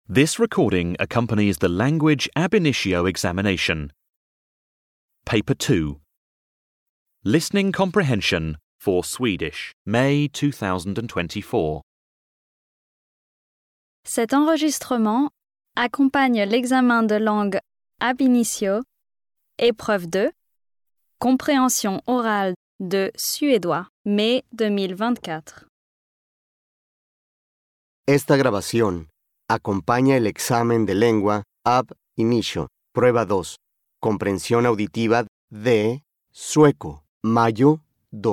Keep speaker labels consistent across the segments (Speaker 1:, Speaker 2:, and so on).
Speaker 1: This recording accompanies the Language Ab Initio examination. Paper 2. Listening Comprehension for Swedish, May 2024.
Speaker 2: Cet enregistrement accompagne l'examen de langue ab initio, épreuve 2, compréhension orale de suédois, mai 2024.
Speaker 3: Esta grabación acompaña el examen de lengua ab initio, prueba 2, comprensión auditiva de sueco, mayo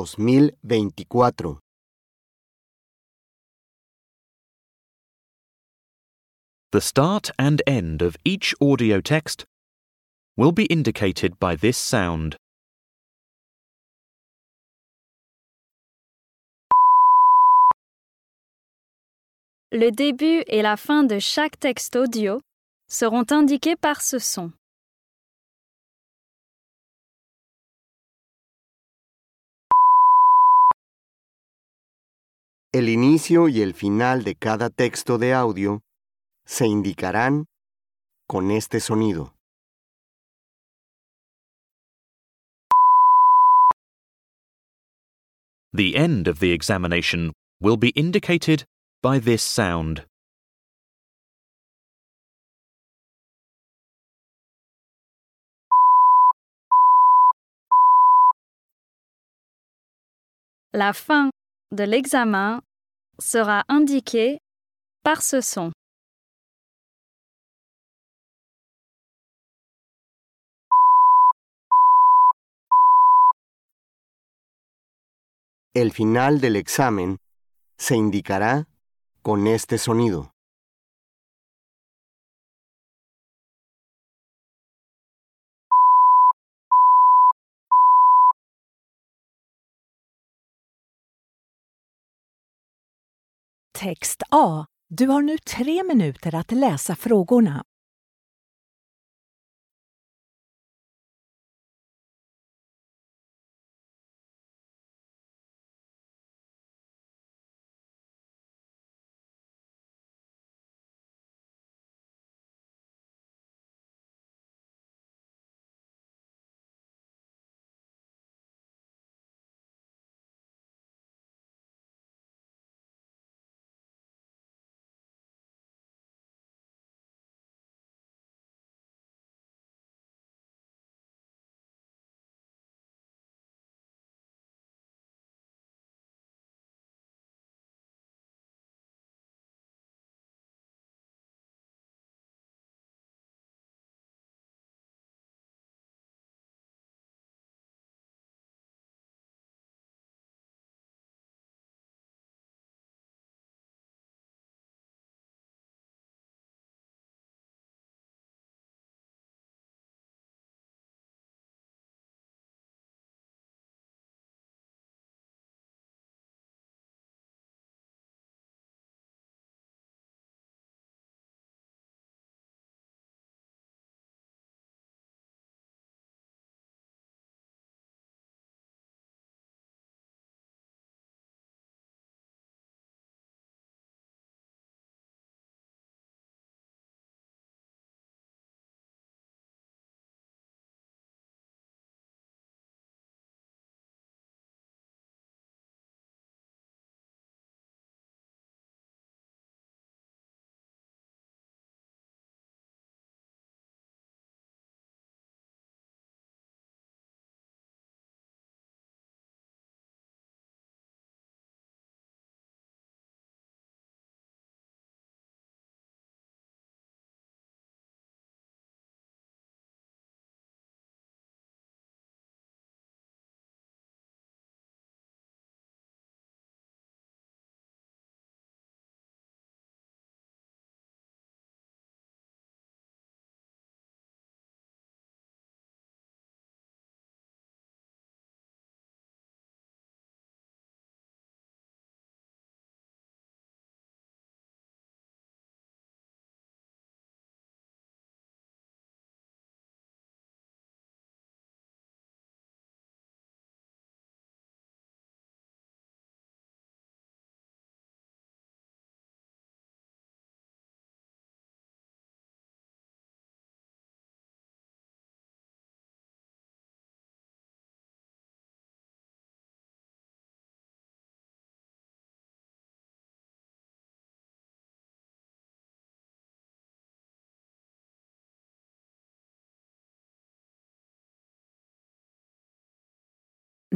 Speaker 3: 2024.
Speaker 1: The start and end of each audio text will be indicated by this sound.
Speaker 2: Le début et la fin de chaque texte audio seront indiqués par ce son.
Speaker 3: El inicio y el final de cada texto de audio se indicarán con este sonido.
Speaker 1: The end of the examination will be indicated by this sound.
Speaker 2: La fin de l'examen sera indiquée par ce son.
Speaker 3: El final del examen se indicará con este sonido.
Speaker 4: Text A. Du har nu 3 minuter att läsa frågorna.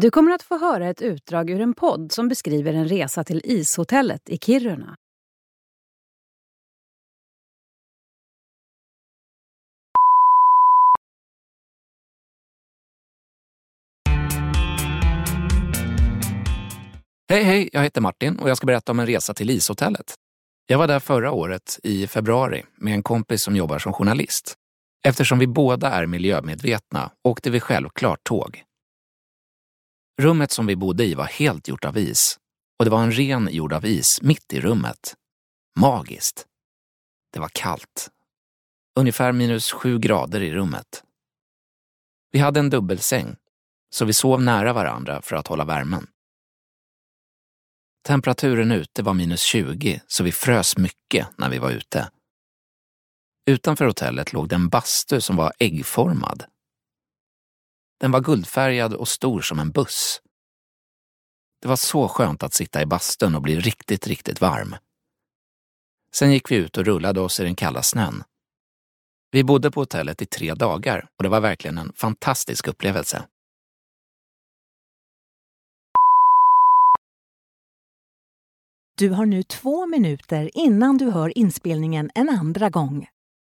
Speaker 5: Du kommer att få höra ett utdrag ur en podd som beskriver en resa till ishotellet i Kiruna.
Speaker 6: Hej, jag heter Martin och jag ska berätta om en resa till ishotellet. Jag var där förra året i februari med en kompis som jobbar som journalist. Eftersom vi båda är miljömedvetna åkte vi självklart tåg. Rummet som vi bodde i var helt gjort av is och det var en ren jord av is mitt i rummet. Magiskt. Det var kallt. Ungefär -7 grader i rummet. Vi hade en dubbelsäng så vi sov nära varandra för att hålla värmen. Temperaturen ute var -20 så vi frös mycket när vi var ute. Utanför hotellet låg det en bastu som var äggformad. Den var guldfärgad och stor som en buss. Det var så skönt att sitta i bastun och bli riktigt, riktigt varm. Sen gick vi ut och rullade oss i den kalla snön. Vi bodde på hotellet i 3 dagar och det var verkligen en fantastisk upplevelse.
Speaker 4: Du har nu 2 minuter innan du hör inspelningen en andra gång.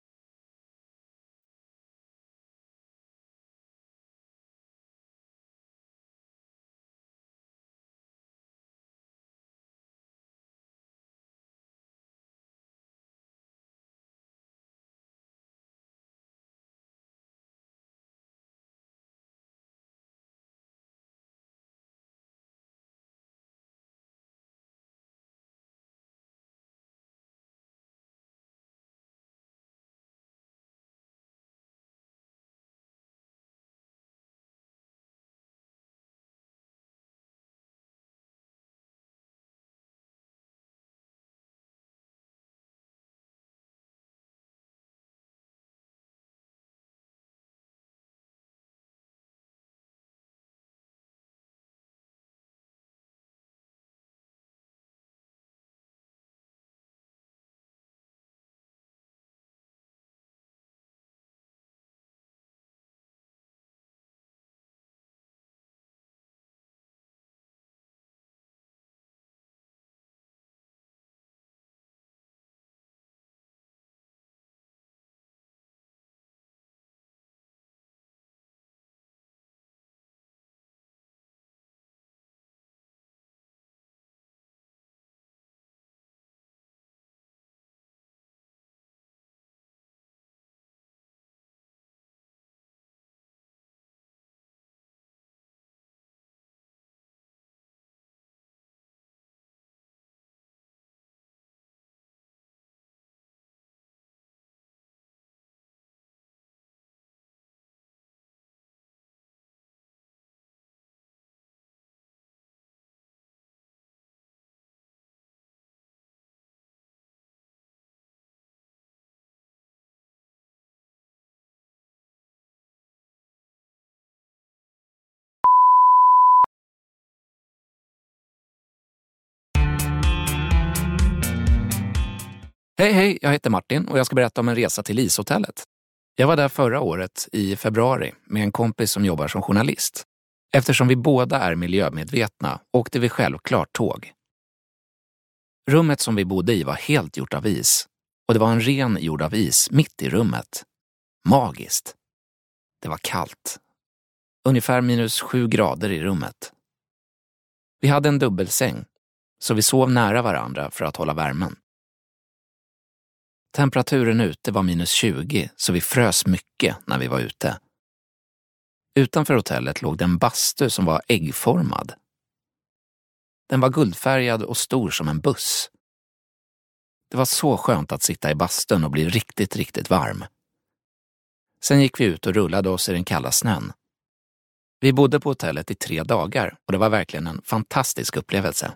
Speaker 6: Hej, jag heter Martin och jag ska berätta om en resa till ishotellet. Jag var där förra året i februari med en kompis som jobbar som journalist. Eftersom vi båda är miljömedvetna åkte vi självklart tåg. Rummet som vi bodde i var helt gjort av is och det var en ren jord av is mitt i rummet. Magiskt. Det var kallt. Ungefär -7 grader i rummet. Vi hade en dubbelsäng så vi sov nära varandra för att hålla värmen. Temperaturen ute var -20 så vi frös mycket när vi var ute. Utanför hotellet låg det en bastu som var äggformad. Den var guldfärgad och stor som en buss. Det var så skönt att sitta i bastun och bli riktigt, riktigt varm. Sen gick vi ut och rullade oss i den kalla snön. Vi bodde på hotellet i 3 dagar och det var verkligen en fantastisk upplevelse.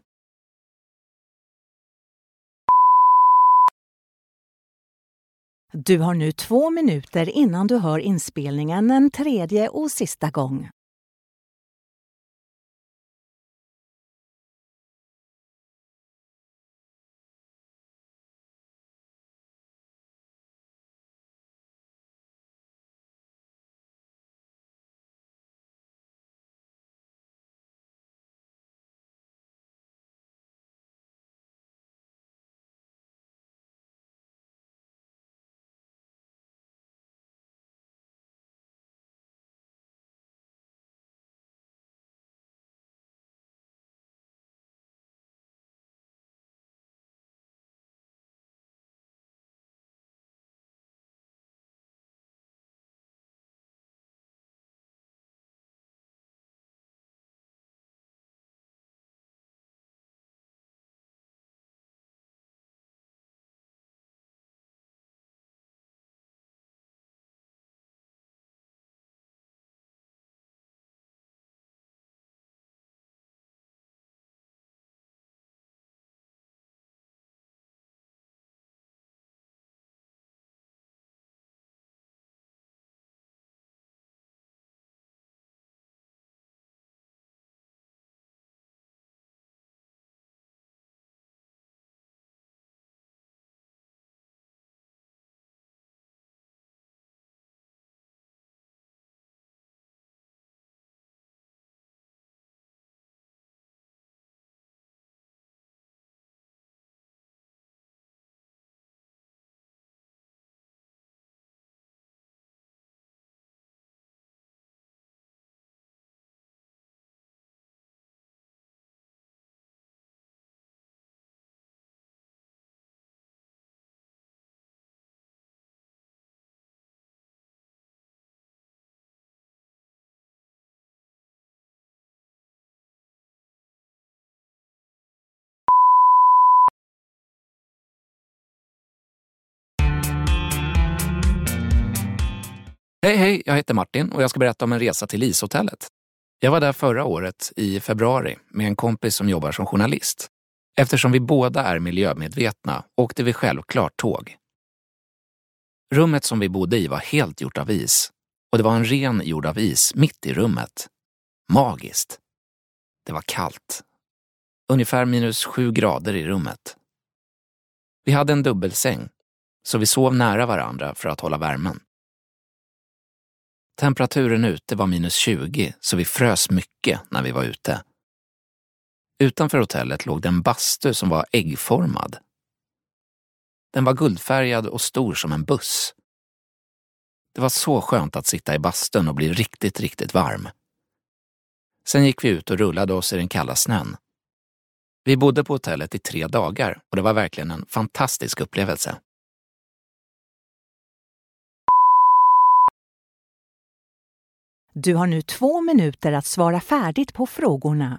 Speaker 4: Du har nu 2 minuter innan du hör inspelningen en tredje och sista gång.
Speaker 6: Hej, jag heter Martin och jag ska berätta om en resa till ishotellet. Jag var där förra året i februari med en kompis som jobbar som journalist. Eftersom vi båda är miljömedvetna åkte vi självklart tåg. Rummet som vi bodde i var helt gjort av is och det var en ren jord av is mitt i rummet. Magiskt. Det var kallt. Ungefär -7 grader i rummet. Vi hade en dubbelsäng så vi sov nära varandra för att hålla värmen. Temperaturen ute var -20 så vi frös mycket när vi var ute. Utanför hotellet låg det en bastu som var äggformad. Den var guldfärgad och stor som en buss. Det var så skönt att sitta i bastun och bli riktigt, riktigt varm. Sen gick vi ut och rullade oss i den kalla snön. Vi bodde på hotellet i 3 dagar och det var verkligen en fantastisk upplevelse.
Speaker 4: Du har nu 2 minuter att svara färdigt på frågorna.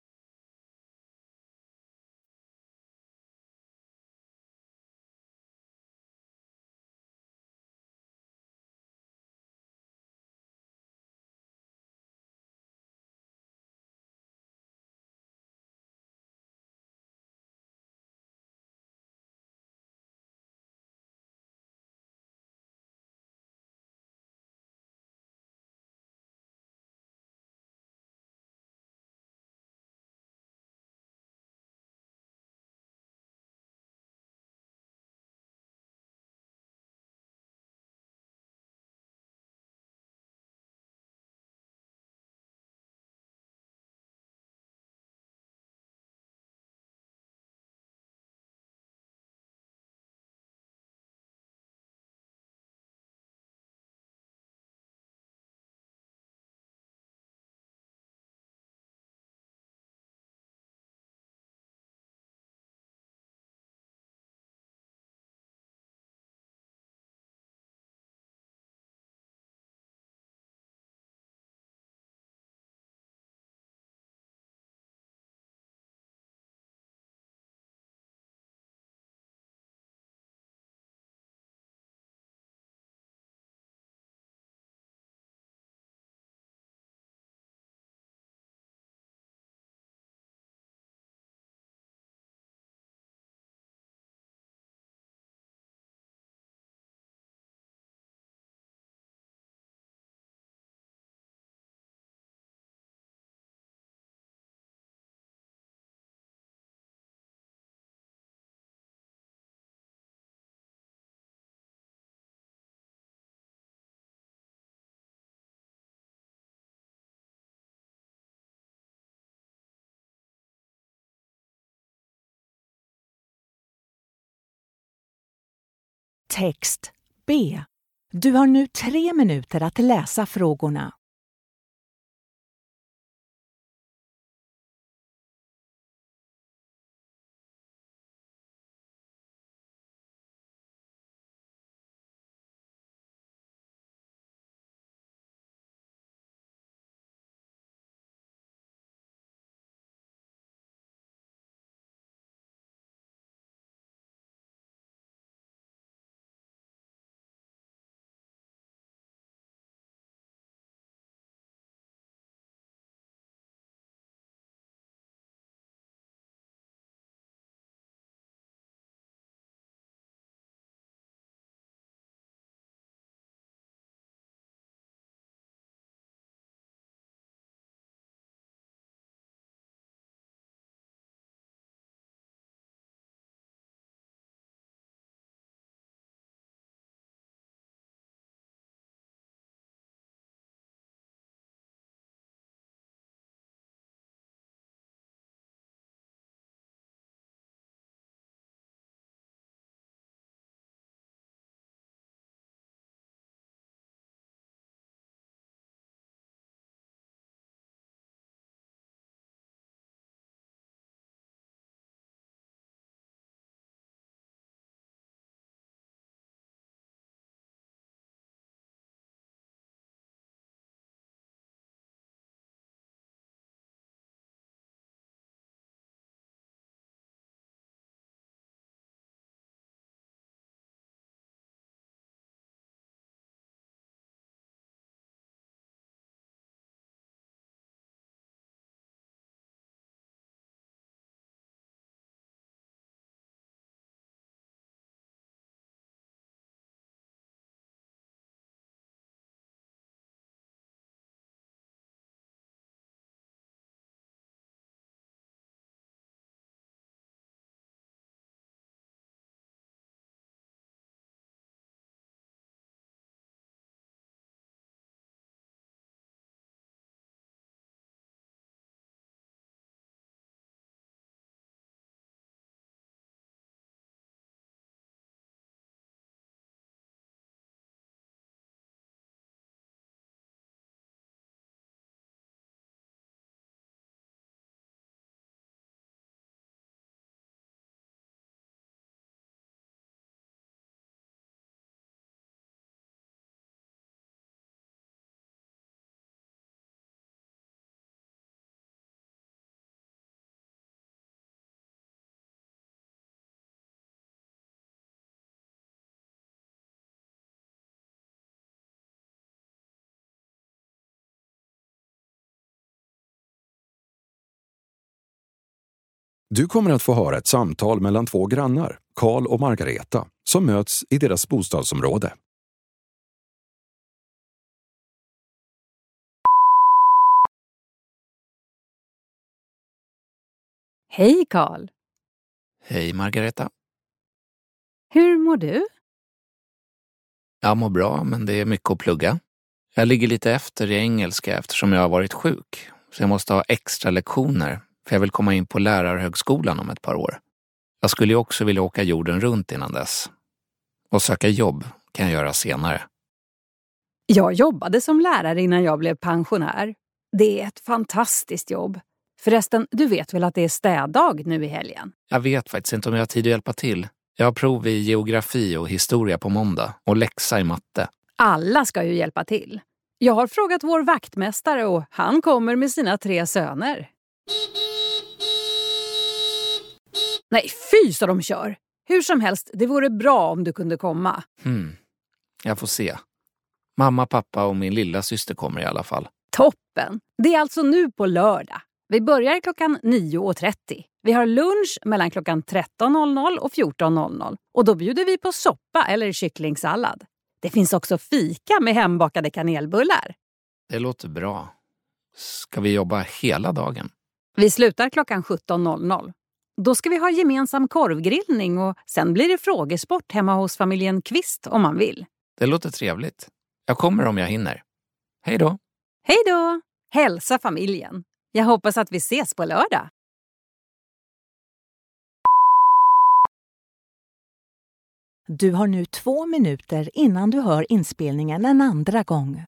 Speaker 4: Text B. Du har nu 3 minuter att läsa frågorna.
Speaker 7: Du kommer att få höra ett samtal mellan två grannar, Karl och Margareta, som möts i deras bostadsområde.
Speaker 5: Hej Karl.
Speaker 6: Hej Margareta.
Speaker 5: Hur mår du?
Speaker 6: Jag mår bra, men det är mycket att plugga. Jag ligger lite efter i engelska eftersom jag har varit sjuk. Så jag måste ha extra lektioner, för jag vill komma in på lärarhögskolan om ett par år. Jag skulle ju också vilja åka jorden runt innan dess. Och söka jobb kan jag göra senare.
Speaker 5: Jag jobbade som lärare innan jag blev pensionär. Det är ett fantastiskt jobb. Förresten, du vet väl att det är städdag nu i helgen?
Speaker 6: Jag vet faktiskt inte om jag har tid att hjälpa till. Jag har prov i geografi och historia på måndag och läxa i matte.
Speaker 5: Alla ska ju hjälpa till. Jag har frågat vår vaktmästare och han kommer med sina 3 söner. Nej, fy så de kör! Hur som helst, det vore bra om du kunde komma.
Speaker 6: Jag får se. Mamma, pappa och min lilla syster kommer i alla fall.
Speaker 5: Toppen! Det är alltså nu på lördag. Vi börjar klockan 9:30. Vi har lunch mellan klockan 13:00 och 14:00. Och då bjuder vi på soppa eller kycklingsallad. Det finns också fika med hembakade kanelbullar.
Speaker 6: Det låter bra. Ska vi jobba hela dagen?
Speaker 5: Vi slutar klockan 17:00. Då ska vi ha gemensam korvgrillning och sen blir det frågesport hemma hos familjen Kvist om man vill.
Speaker 6: Det låter trevligt. Jag kommer om jag hinner. Hej då!
Speaker 5: Hej då! Hälsa familjen. Jag hoppas att vi ses på lördag.
Speaker 4: Du har nu 2 minuter innan du hör inspelningen en andra gång.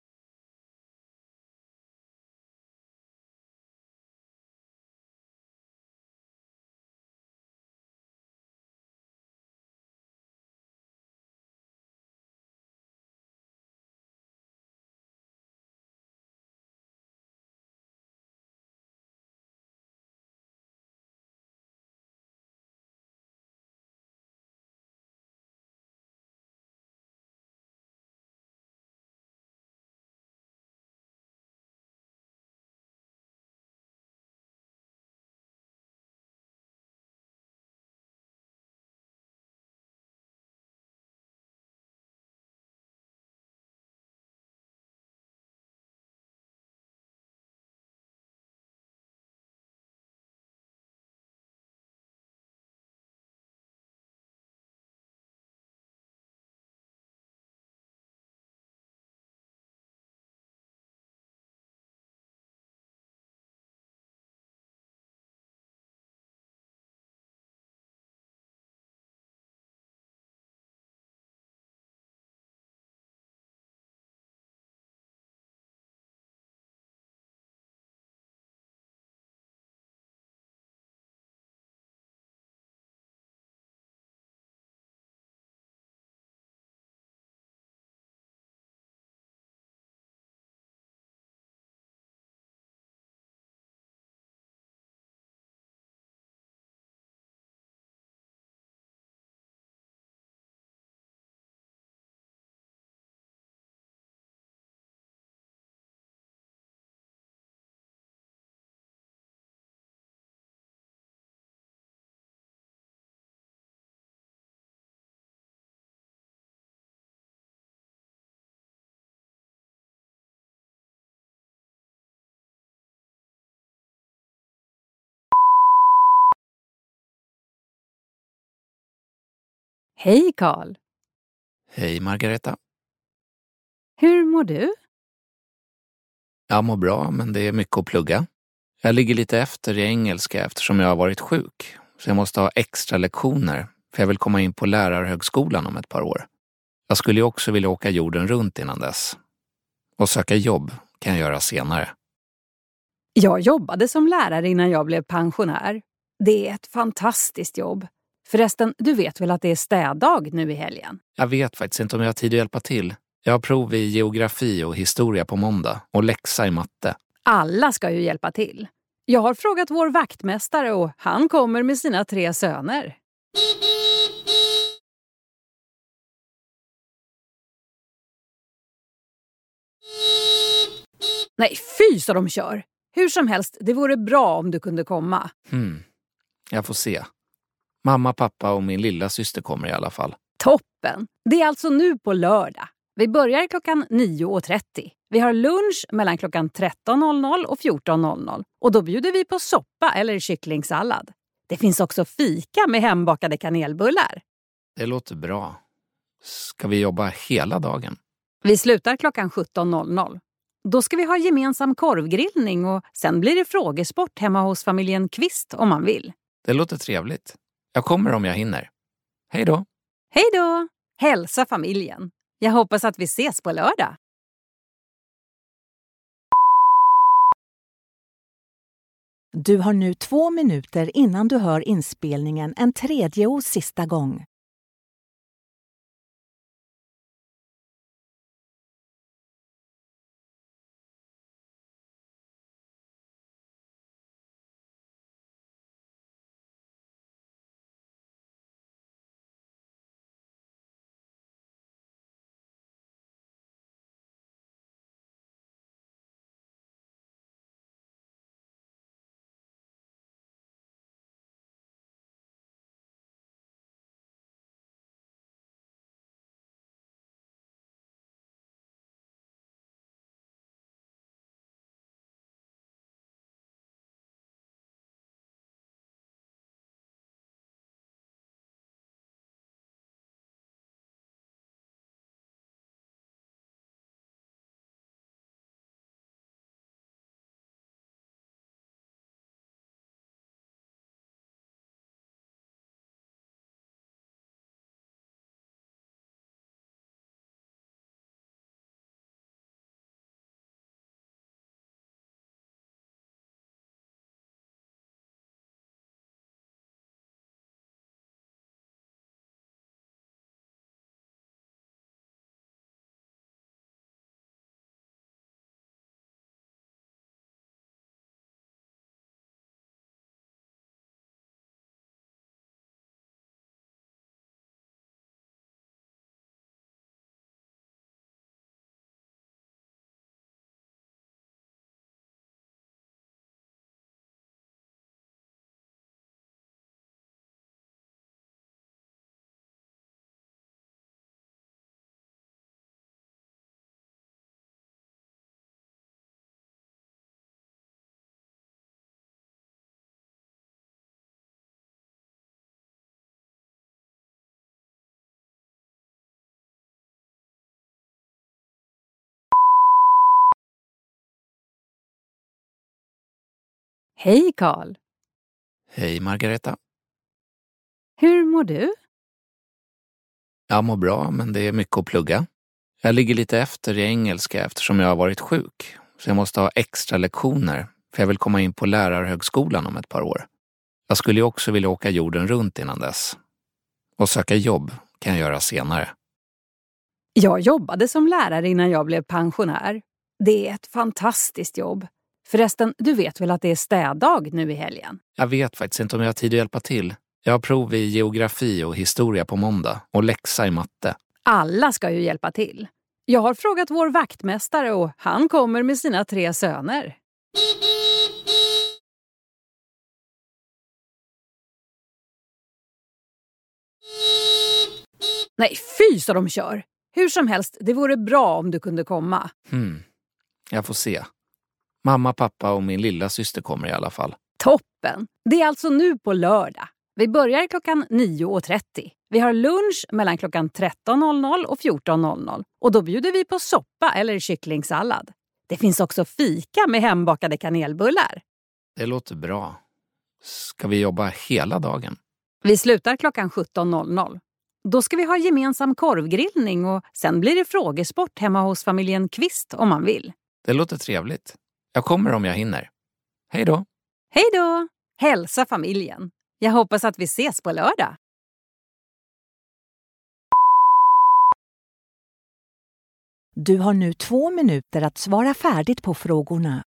Speaker 5: Hej Karl.
Speaker 6: Hej Margareta.
Speaker 5: Hur mår du?
Speaker 6: Jag mår bra, men det är mycket att plugga. Jag ligger lite efter i engelska eftersom jag har varit sjuk. Så jag måste ha extra lektioner, för jag vill komma in på lärarhögskolan om ett par år. Jag skulle ju också vilja åka jorden runt innan dess. Och söka jobb kan jag göra senare.
Speaker 5: Jag jobbade som lärare innan jag blev pensionär. Det är ett fantastiskt jobb. Förresten, du vet väl att det är städdag nu i helgen?
Speaker 6: Jag vet faktiskt inte om jag har tid att hjälpa till. Jag har prov i geografi och historia på måndag och läxa i matte.
Speaker 5: Alla ska ju hjälpa till. Jag har frågat vår vaktmästare och han kommer med sina 3 söner. Nej, fy så de kör! Hur som helst, det vore bra om du kunde komma.
Speaker 6: Jag får se. Mamma, pappa och min lilla syster kommer i alla fall.
Speaker 5: Toppen! Det är alltså nu på lördag. Vi börjar klockan 9.30. Vi har lunch mellan klockan 13.00 och 14.00. Och då bjuder vi på soppa eller kycklingsallad. Det finns också fika med hembakade kanelbullar.
Speaker 6: Det låter bra. Ska vi jobba hela dagen?
Speaker 5: Vi slutar klockan 17.00. Då ska vi ha gemensam korvgrillning och sen blir det frågesport hemma hos familjen Kvist om man vill.
Speaker 6: Det låter trevligt. Jag kommer om jag hinner. Hej då!
Speaker 5: Hej då! Hälsa familjen. Jag hoppas att vi ses på lördag.
Speaker 4: Du har nu 2 minuter innan du hör inspelningen en tredje och sista gång.
Speaker 5: Hej Karl!
Speaker 6: Hej Margareta.
Speaker 5: Hur mår du?
Speaker 6: Jag mår bra, men det är mycket att plugga. Jag ligger lite efter i engelska eftersom jag har varit sjuk. Så jag måste ha extra lektioner, för jag vill komma in på lärarhögskolan om ett par år. Jag skulle ju också vilja åka jorden runt innan dess. Och söka jobb kan jag göra senare.
Speaker 5: Jag jobbade som lärare innan jag blev pensionär. Det är ett fantastiskt jobb. Förresten, du vet väl att det är städdag nu i helgen?
Speaker 6: Jag vet faktiskt inte om jag har tid att hjälpa till. Jag har prov i geografi och historia på måndag och läxa i matte.
Speaker 5: Alla ska ju hjälpa till. Jag har frågat vår vaktmästare och han kommer med sina 3 söner. Nej, fy så de kör! Hur som helst, det vore bra om du kunde komma.
Speaker 6: Jag får se. Mamma, pappa och min lilla syster kommer i alla fall.
Speaker 5: Toppen! Det är alltså nu på lördag. Vi börjar klockan 9.30. Vi har lunch mellan klockan 13.00 och 14.00. Och då bjuder vi på soppa eller kycklingsallad. Det finns också fika med hembakade kanelbullar.
Speaker 6: Det låter bra. Ska vi jobba hela dagen?
Speaker 5: Vi slutar klockan 17.00. Då ska vi ha gemensam korvgrillning och sen blir det frågesport hemma hos familjen Kvist om man vill.
Speaker 6: Det låter trevligt. Jag kommer om jag hinner. Hej då!
Speaker 5: Hej då! Hälsa familjen. Jag hoppas att vi ses på lördag.
Speaker 4: Du har nu 2 minuter att svara färdigt på frågorna.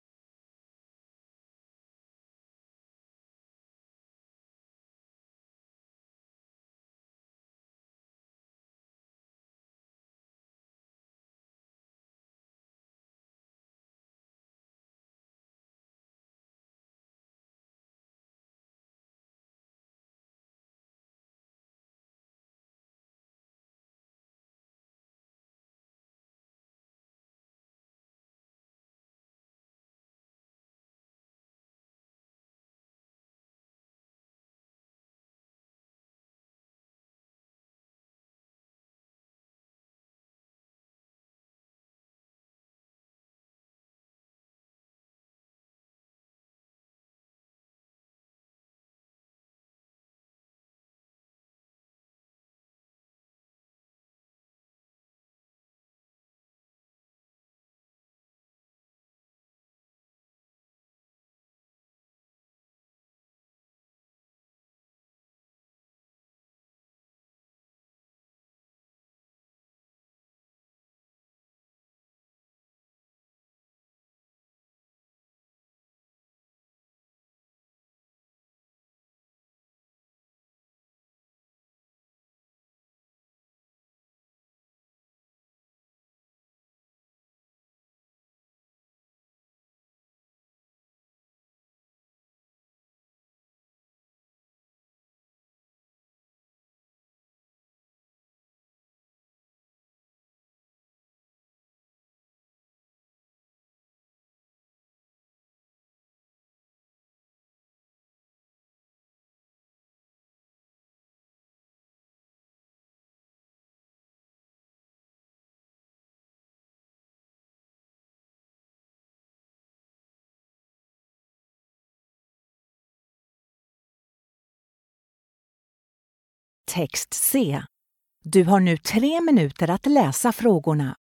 Speaker 4: text C. Du har nu 3 minuter att läsa frågorna.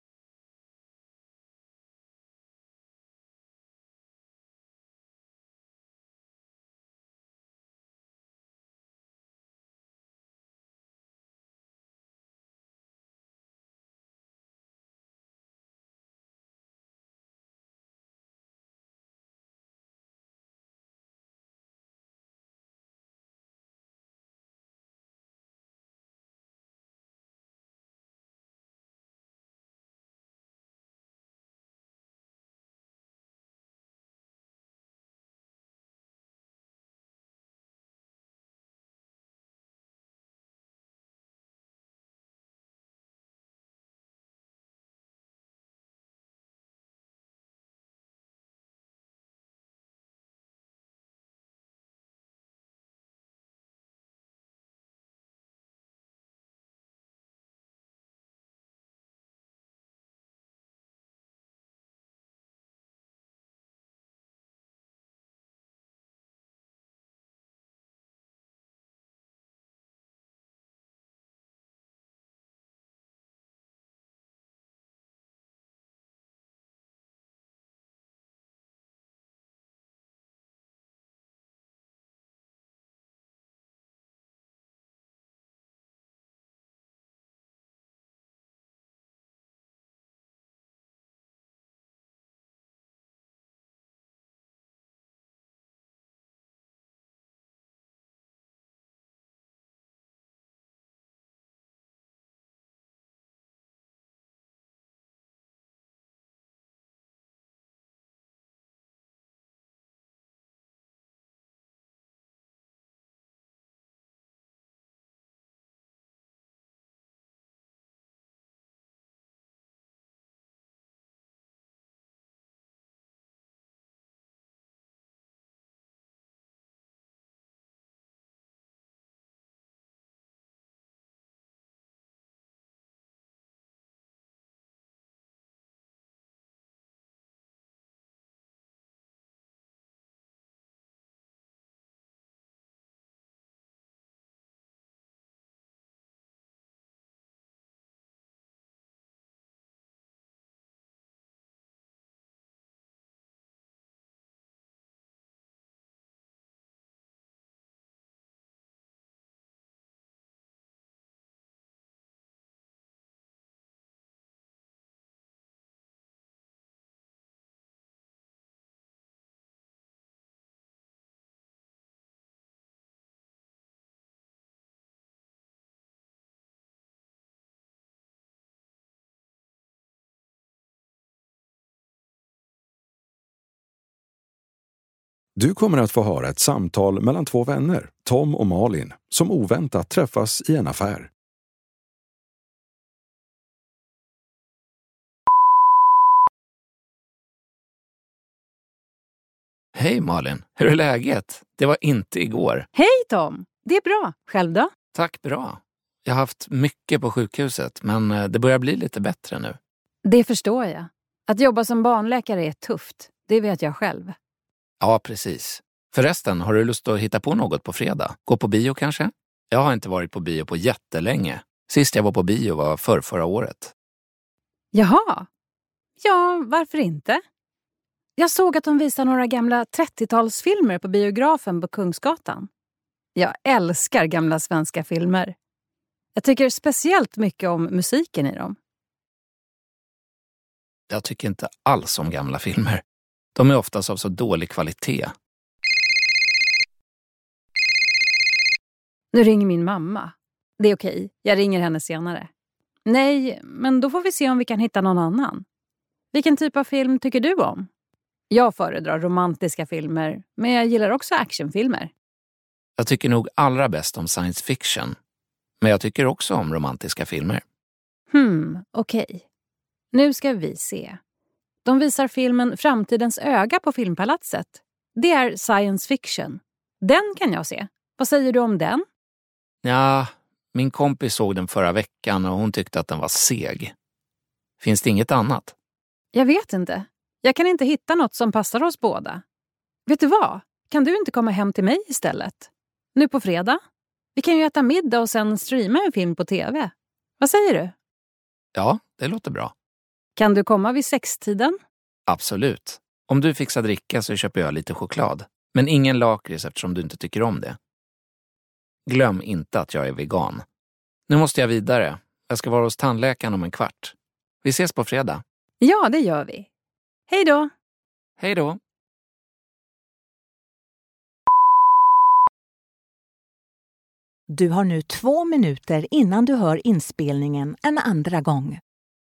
Speaker 7: Du kommer att få höra ett samtal mellan 2 vänner, Tom och Malin, som oväntat träffas i en affär.
Speaker 6: Hej Malin, hur är läget? Det var inte igår.
Speaker 5: Hej Tom, det är bra. Själv då?
Speaker 6: Tack, bra. Jag har haft mycket på sjukhuset, men det börjar bli lite bättre nu.
Speaker 5: Det förstår jag. Att jobba som barnläkare är tufft. Det vet jag själv.
Speaker 6: Ja, precis. Förresten, har du lust att hitta på något på fredag? Gå på bio kanske? Jag har inte varit på bio på jättelänge. Sist jag var på bio var förra året.
Speaker 5: Jaha. Ja, varför inte? Jag såg att de visar några gamla 30-talsfilmer på biografen på Kungsgatan. Jag älskar gamla svenska filmer. Jag tycker speciellt mycket om musiken i dem.
Speaker 6: Jag tycker inte alls om gamla filmer. De är oftast av så dålig kvalitet.
Speaker 5: Nu ringer min mamma. Det är okej, jag ringer henne senare. Nej, men då får vi se om vi kan hitta någon annan. Vilken typ av film tycker du om? Jag föredrar romantiska filmer, men jag gillar också actionfilmer.
Speaker 6: Jag tycker nog allra bäst om science fiction. Men jag tycker också om romantiska filmer.
Speaker 5: Okej. Nu ska vi se. De visar filmen Framtidens öga på Filmpalatset. Det är science fiction. Den kan jag se. Vad säger du om den?
Speaker 6: Ja, min kompis såg den förra veckan och hon tyckte att den var seg. Finns det inget annat?
Speaker 5: Jag vet inte. Jag kan inte hitta något som passar oss båda. Vet du vad? Kan du inte komma hem till mig istället? Nu på fredag? Vi kan ju äta middag och sen streama en film på tv. Vad säger du?
Speaker 6: Ja, det låter bra.
Speaker 5: Kan du komma vid 6-tiden?
Speaker 6: Absolut. Om du fixar dricka så köper jag lite choklad. Men ingen lakrits eftersom du inte tycker om det. Glöm inte att jag är vegan. Nu måste jag vidare. Jag ska vara hos tandläkaren om en kvart. Vi ses på fredag.
Speaker 5: Ja, det gör vi. Hej då!
Speaker 6: Hej då!
Speaker 4: Du har nu 2 minuter innan du hör inspelningen en andra gång.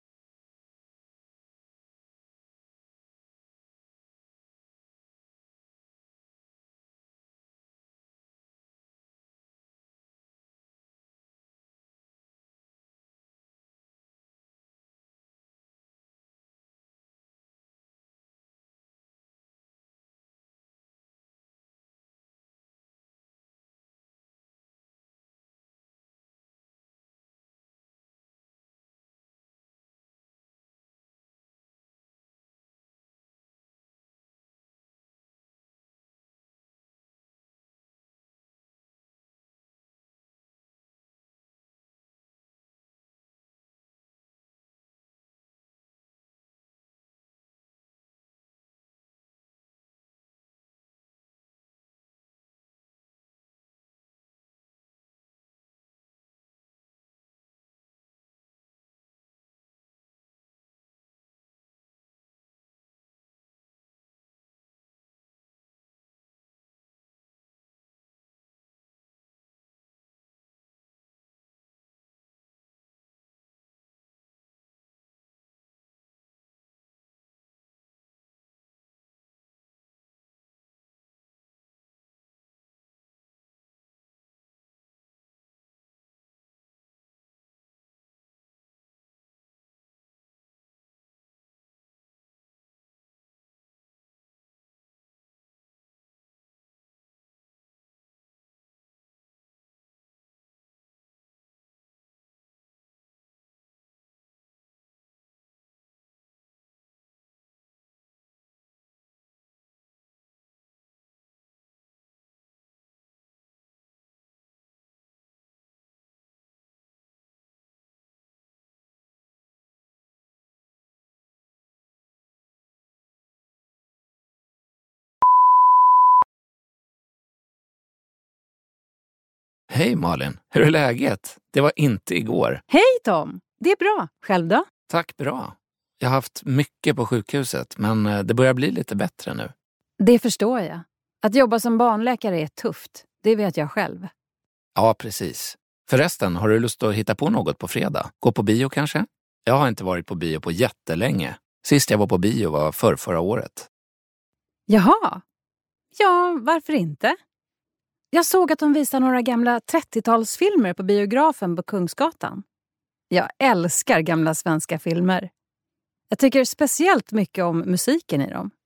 Speaker 6: Hej Malin, hur är läget? Det var inte igår.
Speaker 5: Hej Tom! Det är bra. Själv då?
Speaker 6: Tack, bra. Jag har haft mycket på sjukhuset, men det börjar bli lite bättre nu.
Speaker 5: Det förstår jag. Att jobba som barnläkare är tufft. Det vet jag själv.
Speaker 6: Ja, precis. Förresten, har du lust att hitta på något på fredag? Gå på bio kanske? Jag har inte varit på bio på jättelänge. Sist jag var på bio var förra året.
Speaker 5: Jaha. Ja, varför inte? Jag såg att de visar några gamla 30-talsfilmer på biografen på Kungsgatan. Jag älskar gamla svenska filmer. Jag tycker speciellt mycket om musiken i dem.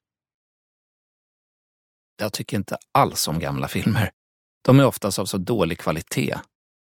Speaker 6: Jag tycker inte alls om gamla filmer. De är oftast av så dålig kvalitet.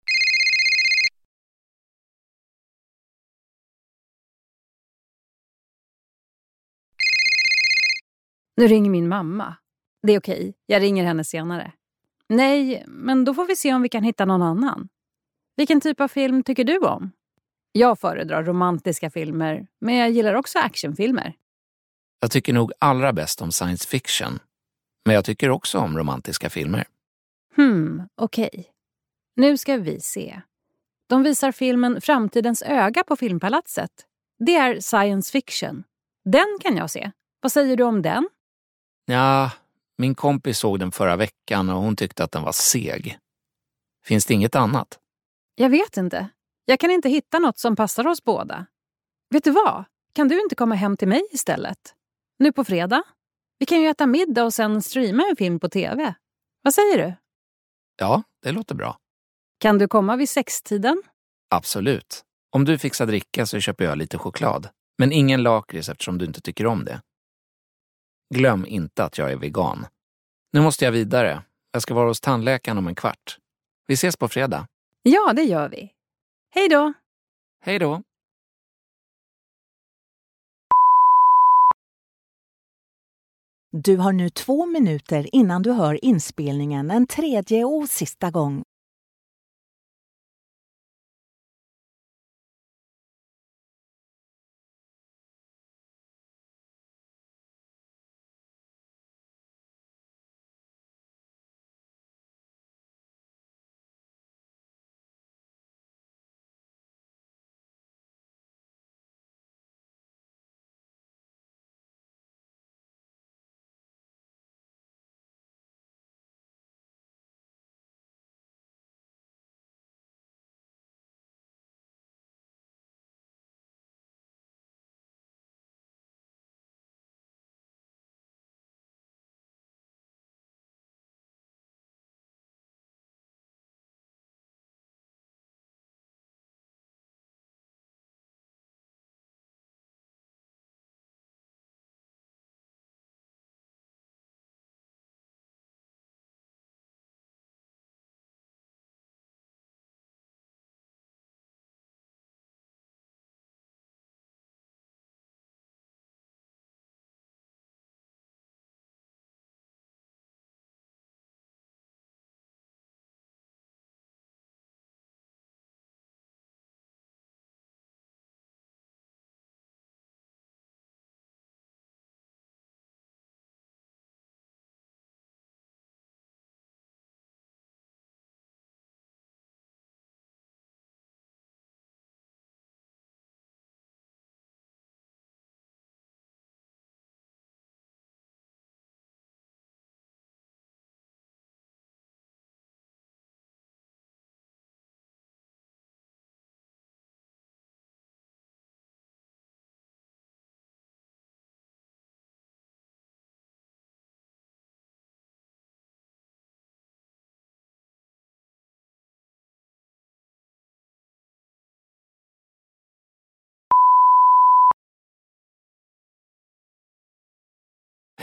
Speaker 5: Nu ringer min mamma. Det är okej, jag ringer henne senare. Nej, men då får vi se om vi kan hitta någon annan. Vilken typ av film tycker du om? Jag föredrar romantiska filmer, men jag gillar också actionfilmer.
Speaker 6: Jag tycker nog allra bäst om science fiction. Men jag tycker också om romantiska filmer.
Speaker 5: Okej. Nu ska vi se. De visar filmen Framtidens öga på Filmpalatset. Det är science fiction. Den kan jag se. Vad säger du om den?
Speaker 6: Ja, min kompis såg den förra veckan och hon tyckte att den var seg. Finns det inget annat?
Speaker 5: Jag vet inte. Jag kan inte hitta något som passar oss båda. Vet du vad? Kan du inte komma hem till mig istället? Nu på fredag? Vi kan ju äta middag och sen streama en film på tv. Vad säger du?
Speaker 6: Ja, det låter bra.
Speaker 5: Kan du komma vid 6-tiden?
Speaker 6: Absolut. Om du fixar dricka så köper jag lite choklad. Men ingen lakrits eftersom du inte tycker om det. Glöm inte att jag är vegan. Nu måste jag vidare. Jag ska vara hos tandläkaren om en kvart. Vi ses på fredag.
Speaker 5: Ja, det gör vi. Hej då!
Speaker 6: Hej då!
Speaker 4: Du har nu 2 minuter innan du hör inspelningen en tredje och sista gång.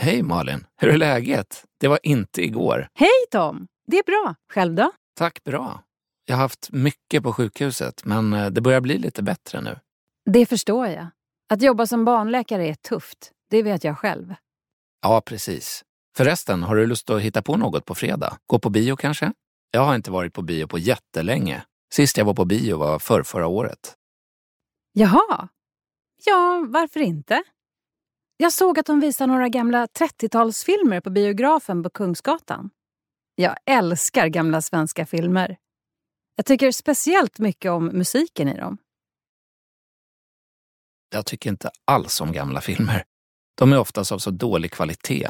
Speaker 6: Hej Malin, hur är läget? Det var inte igår.
Speaker 5: Hej Tom, det är bra. Själv då?
Speaker 6: Tack, bra. Jag har haft mycket på sjukhuset, men det börjar bli lite bättre nu.
Speaker 5: Det förstår jag. Att jobba som barnläkare är tufft. Det vet jag själv.
Speaker 6: Ja, precis. Förresten, har du lust att hitta på något på fredag? Gå på bio kanske? Jag har inte varit på bio på jättelänge. Sist jag var på bio var förra året.
Speaker 5: Jaha. Ja, varför inte? Jag såg att de visar några gamla 30-talsfilmer på biografen på Kungsgatan. Jag älskar gamla svenska filmer. Jag tycker speciellt mycket om musiken i dem.
Speaker 6: Jag tycker inte alls om gamla filmer. De är oftast av så dålig kvalitet.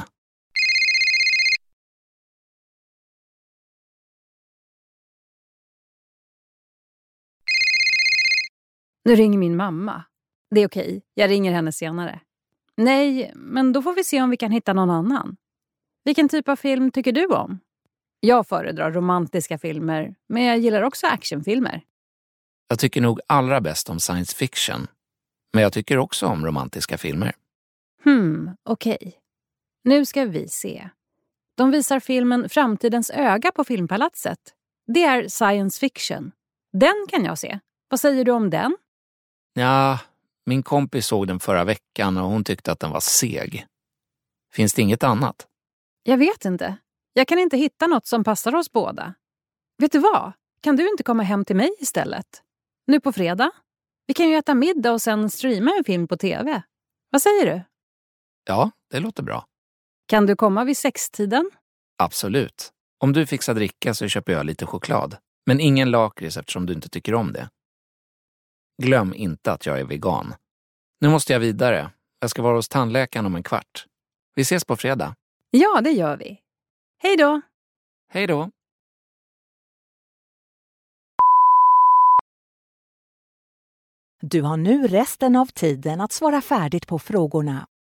Speaker 5: Nu ringer min mamma. Det är okej, jag ringer henne senare. Nej, men då får vi se om vi kan hitta någon annan. Vilken typ av film tycker du om? Jag föredrar romantiska filmer, men jag gillar också actionfilmer.
Speaker 6: Jag tycker nog allra bäst om science fiction. Men jag tycker också om romantiska filmer.
Speaker 5: Okej. Nu ska vi se. De visar filmen Framtidens öga på Filmpalatset. Det är science fiction. Den kan jag se. Vad säger du om den?
Speaker 6: Ja, min kompis såg den förra veckan och hon tyckte att den var seg. Finns det inget annat?
Speaker 5: Jag vet inte. Jag kan inte hitta något som passar oss båda. Vet du vad? Kan du inte komma hem till mig istället? Nu på fredag? Vi kan ju äta middag och sen streama en film på tv. Vad säger du?
Speaker 6: Ja, det låter bra.
Speaker 5: Kan du komma vid 6-tiden?
Speaker 6: Absolut. Om du fixar dricka så köper jag lite choklad. Men ingen lakrits eftersom du inte tycker om det. Glöm inte att jag är vegan. Nu måste jag vidare. Jag ska vara hos tandläkaren om en kvart. Vi ses på fredag.
Speaker 5: Ja, det gör vi. Hej då!
Speaker 6: Hej då!
Speaker 4: Du har nu resten av tiden att svara färdigt på frågorna